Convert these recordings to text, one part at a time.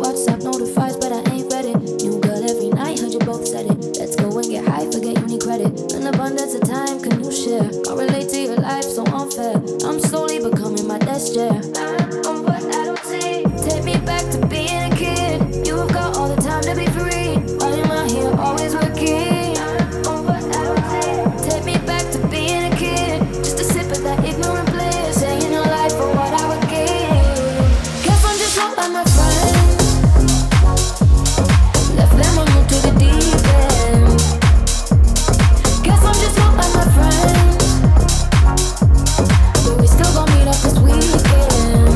WhatsApp notifies, but I ain't read it. New girl every night, heard you both said it. Let's go and get high, forget you need credit. An abundance of time, can you share? Can't relate to your life, so unfair. I'm slowly becoming my desk chair. On what I don't see. Take me back to being a kid. You've got all the time to be free. Why am I here always working? On what I don't see. Take me back to being a kid. Just a sip of that ignorant bliss. Saying your life for what I would give. Guess I'm just not like my friends. Left them on move to the deep end. Guess I'm just not like my friends. But we still gon' meet up this weekend.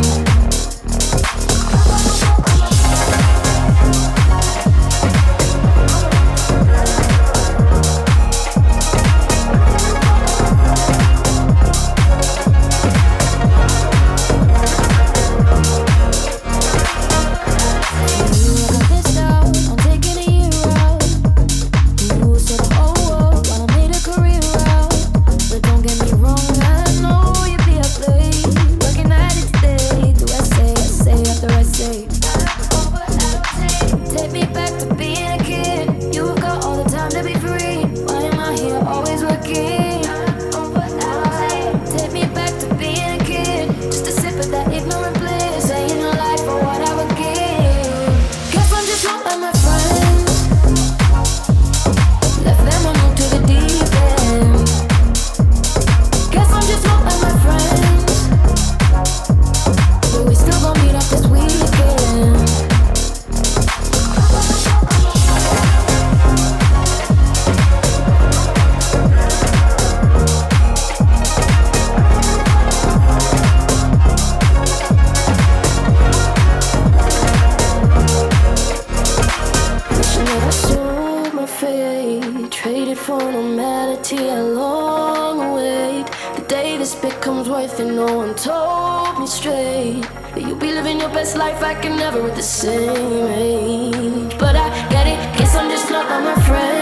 Take me back to being a kid. You've got all the time to be free. Why am I here always working? Take me back to being a kid. Just a sip of that ignorant bliss. Saying your life for what I would give. Guess I'm just not like my friends. Left them on move to the deep end. Guess I'm just not like my friends. But we still gon' meet up this weekend. Traded for normality along the way. The day this becomes worth it, no one told me straight. That you be living your best life, I can never with the same age. But I get it, guess I'm just not like my friends.